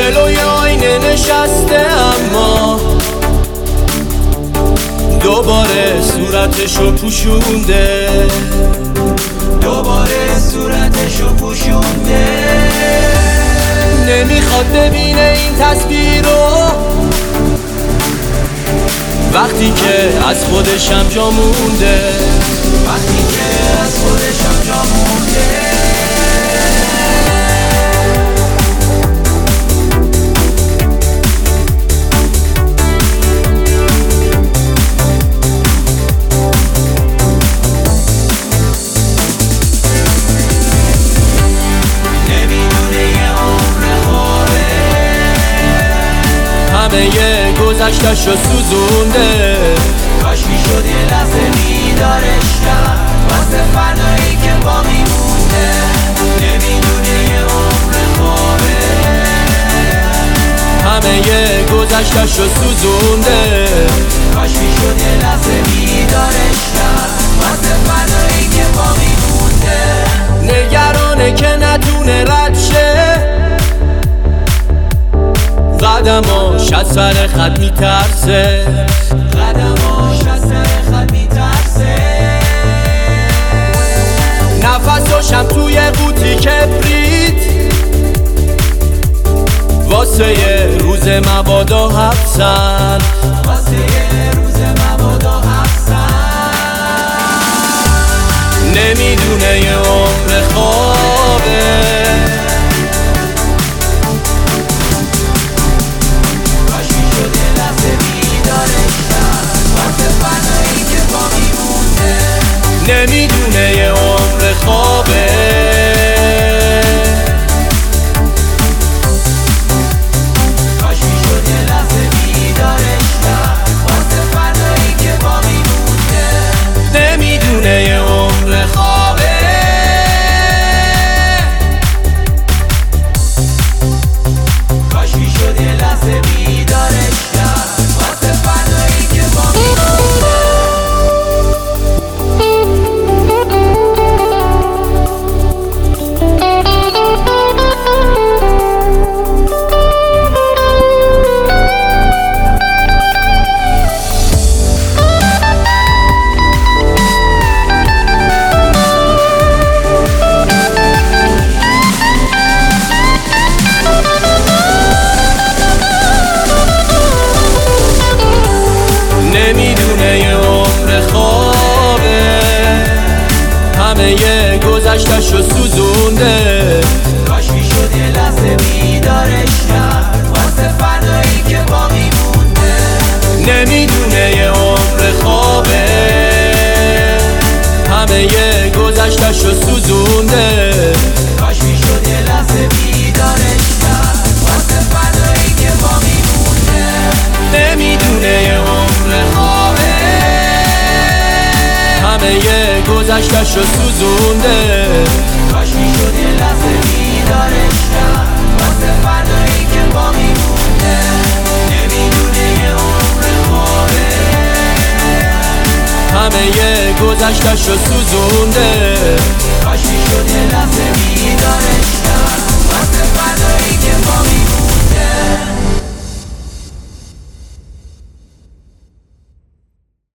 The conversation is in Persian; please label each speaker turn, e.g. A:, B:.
A: جلوی آینه نشسته اما دوباره صورتشو پوشونده،
B: دوباره صورتشو پوشونده.
A: نمیخواد ببینه این تصویر رو وقتی که از خودشم جا مونده،
B: وقتی که از خودشم جا مونده.
A: همه گذشتش رو سوزونده،
B: کاش میشد یه لحظه بیدارش کرد واسه فردایی که باقی مونده. نمیدونه یه عمر خوابه.
A: همه گذشتش رو سوزونده،
B: کاش میشد یه لحظه بیدارش کرد واسه فردایی که باقی مونده.
A: نگرانه که نتونه رد شه، قدماش از سر خط میترسه،
B: قدماش از سر خط میترسه.
A: نفساشم توی قوطی کبریت واسه یه روز مبادا حبسن،
B: واسه یه روز مبادا حبسن.
A: نمیدونه یه عمر خوابه. نمیدونه یه عمر خوابه.
B: کاش میشد یه لحظه بیدارش کرد واسه فردایی که باقی مونده.
A: نمیدونه یه عمر خوابه.
B: کاش میشد یه لحظه بیدارش کرد واسه فردایی که باقی مونده.
A: نمیدونه یه عمر خوابه. همه گذشتش رو سوزونده،
B: کاش میشد یه لحظه بیدارش کرد واسه فردایی که باقی مونده.
A: نمیدونه یه عمر خوابه. همه گذشتش رو سوزونده،
B: کاش میشد یه لحظه بیدارش کرد واسه فردایی که باقی مونده.
A: نمیدونه یه عمر خوابه. همه گذشتش رو سوزونده،
B: کاش میشد یه لحظه بیدارش کرد واسه فردایی که باقی مونده. نمیدونه یه عمر خوابه.
A: همه گذشتش رو سوزونده.